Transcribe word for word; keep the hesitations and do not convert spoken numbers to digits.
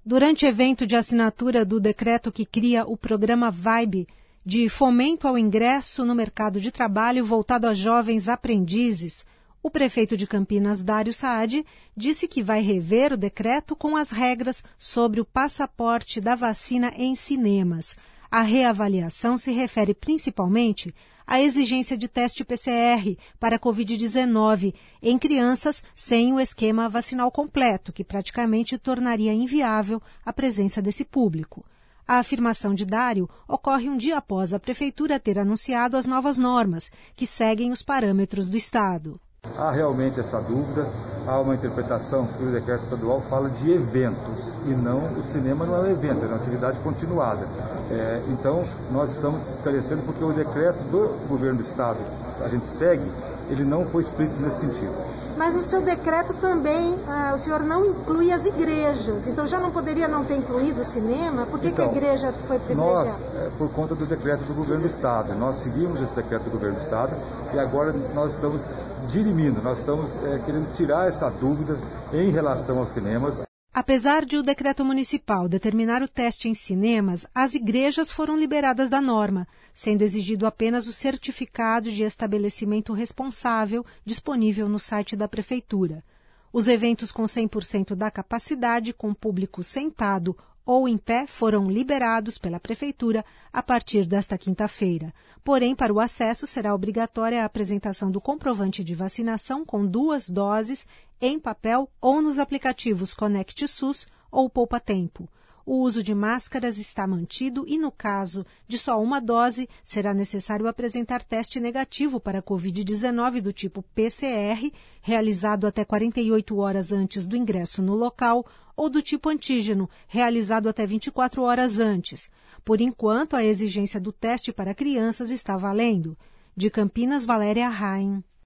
Durante evento de assinatura do decreto que cria o programa VIBE, de fomento ao ingresso no mercado de trabalho voltado a jovens aprendizes, o prefeito de Campinas, Dário Saad, disse que vai rever o decreto com as regras sobre o passaporte da vacina em cinemas. A reavaliação se refere principalmente à exigência de teste P C R para a covid dezenove em crianças sem o esquema vacinal completo, que praticamente tornaria inviável a presença desse público. A afirmação de Dário ocorre um dia após a Prefeitura ter anunciado as novas normas, que seguem os parâmetros do Estado. Há realmente essa dúvida, há uma interpretação que o decreto estadual fala de eventos, e não, o cinema não é um evento, é uma atividade continuada. É, então, nós estamos esclarecendo porque o decreto do governo do Estado, a gente segue, ele não foi explícito nesse sentido. Mas no seu decreto também ah, o senhor não inclui as igrejas, então já não poderia não ter incluído o cinema? Por que, então, que a igreja foi privilegiada? Nós, é, por conta do decreto do governo do Estado, nós seguimos esse decreto do governo do Estado e agora nós estamos dirimindo, nós estamos é, querendo tirar essa dúvida em relação aos cinemas. Apesar de o decreto municipal determinar o teste em cinemas, as igrejas foram liberadas da norma, sendo exigido apenas o certificado de estabelecimento responsável disponível no site da Prefeitura. Os eventos com cem por cento da capacidade, com público sentado ou em pé, foram liberados pela Prefeitura a partir desta quinta-feira. Porém, para o acesso será obrigatória a apresentação do comprovante de vacinação com duas doses em papel ou nos aplicativos Conect SUS ou Poupa Tempo. O uso de máscaras está mantido e, no caso de só uma dose, será necessário apresentar teste negativo para a covid dezenove do tipo P C R, realizado até quarenta e oito horas antes do ingresso no local, ou do tipo antígeno, realizado até vinte e quatro horas antes. Por enquanto, a exigência do teste para crianças está valendo. De Campinas, Valéria Rain.